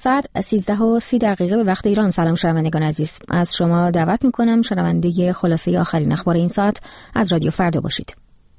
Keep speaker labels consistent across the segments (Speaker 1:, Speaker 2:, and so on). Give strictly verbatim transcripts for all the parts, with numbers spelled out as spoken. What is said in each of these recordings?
Speaker 1: ساعت سیزده و سی دقیقه به وقت ایران. سلام شنوندگان عزیز، از شما دعوت میکنم شنونده خلاصه آخرین اخبار این ساعت از رادیو فردا باشید.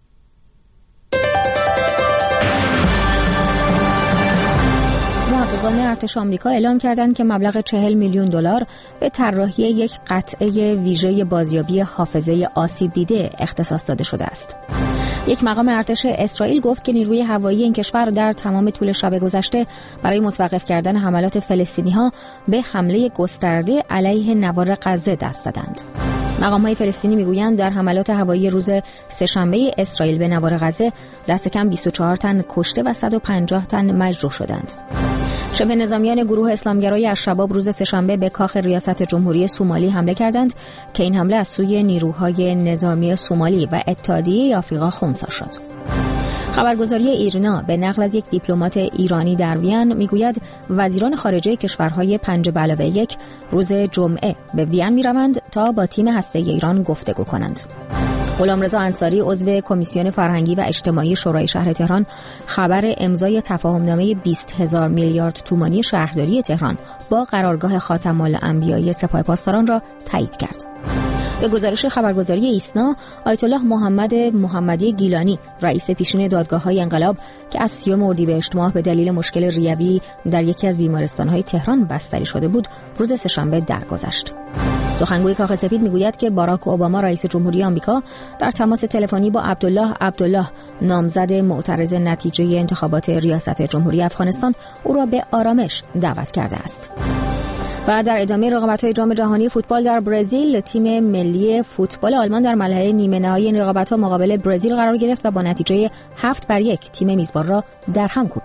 Speaker 1: محققان ارتش آمریکا اعلام کردند که مبلغ چهل میلیون دلار به طراحی یک قطعه ویژه بازیابی حافظه آسیب دیده اختصاص داده شده است. یک مقام ارتش اسرائیل گفت که نیروی هوایی این کشور در تمام طول شب گذشته برای متوقف کردن حملات فلسطینی‌ها به حمله گسترده علیه نوار غزه دست زدند. مقام‌های فلسطینی میگویند در حملات هوایی روز سه‌شنبه اسرائیل به نوار غزه دست کم بیست و چهار تن کشته و صد و پنجاه تن مجروح شدند. شبه نظامیان گروه اسلامگرای الشباب روز سه‌شنبه به کاخ ریاست جمهوری سومالی حمله کردند که این حمله از سوی نیروهای نظامی سومالی و اتحادیه آفریقا خنثی شد. خبرگزاری ایرنا به نقل از یک دیپلمات ایرانی در وین میگوید وزیران خارجه کشورهای پنج به علاوه یک روز جمعه به وین میروند تا با تیم هسته‌ای ایران گفتگو کنند. غلامرضا انصاری عضو کمیسیون فرهنگی و اجتماعی شورای شهر تهران خبر امضای تفاهمنامه بیست هزار میلیارد تومانی شهرداری تهران با قرارگاه خاتم الانبیاء سپاه پاسداران را تایید کرد. به گزارش خبرگزاری ایسنا، آیت الله محمد محمدی گیلانی رئیس پیشین دادگاه‌های انقلاب که از سیوم اردیبهشت ماه به دلیل مشکل ریوی در یکی از بیمارستان‌های تهران بستری شده بود، روز سه‌شنبه درگذشت. سخنگوی کاخ سفید میگوید که باراک اوباما رئیس جمهوری آمریکا در تماس تلفنی با عبدالله عبدالله نامزد معترض نتیجه انتخابات ریاست جمهوری افغانستان او را به آرامش دعوت کرده است. و در ادامه رقابت‌های جام جهانی فوتبال در برزیل، تیم ملی فوتبال آلمان در مرحله نیمه نهایی این رقابت‌ها مقابل برزیل قرار گرفت و با نتیجه هفت بر یک تیم میزبان را در هم کوبید.